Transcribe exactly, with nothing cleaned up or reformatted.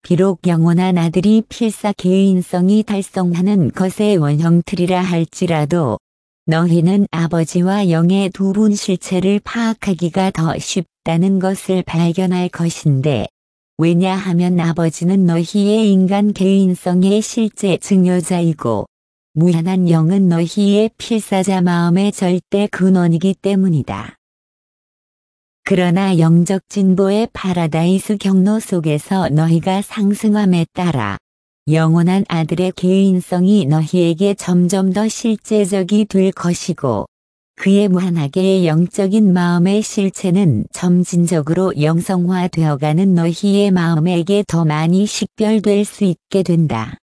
비록 영원한 아들이 필사 개인성이 달성하는 것의 원형틀이라 할지라도 너희는 아버지와 영의 두 분 실체를 파악하기가 더 쉽다는 것을 발견할 것인데, 왜냐하면 아버지는 너희의 인간 개인성의 실제 증여자이고 무한한 영은 너희의 필사자 마음의 절대 근원이기 때문이다. 그러나 영적 진보의 파라다이스 경로 속에서 너희가 상승함에 따라 영원한 아들의 개인성이 너희에게 점점 더 실제적이 될 것이고, 그의 무한하게의 영적인 마음의 실체는 점진적으로 영성화되어가는 너희의 마음에게 더 많이 식별될 수 있게 된다.